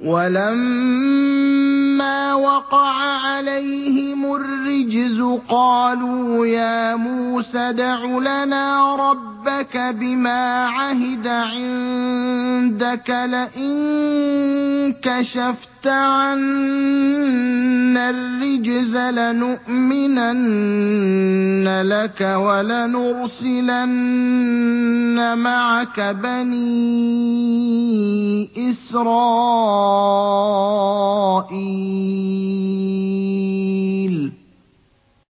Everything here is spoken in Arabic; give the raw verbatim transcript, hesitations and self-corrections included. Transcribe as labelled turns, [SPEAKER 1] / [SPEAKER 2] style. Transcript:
[SPEAKER 1] وَلَمَّا وَقَعَ عَلَيْهِمُ الرِّجْزُ قَالُوا يَا مُوسَى ادْعُ لَنَا رَبَّكَ بِمَا عَهِدَ عِندَكَ لَئِن كَشَفْتَ عَنَّا الرِّجْزَ لَنُؤْمِنَنَّ لَكَ وَلَنُرْسِلَنَّ مَعَكَ بَنِي إِسْرَائِيلَ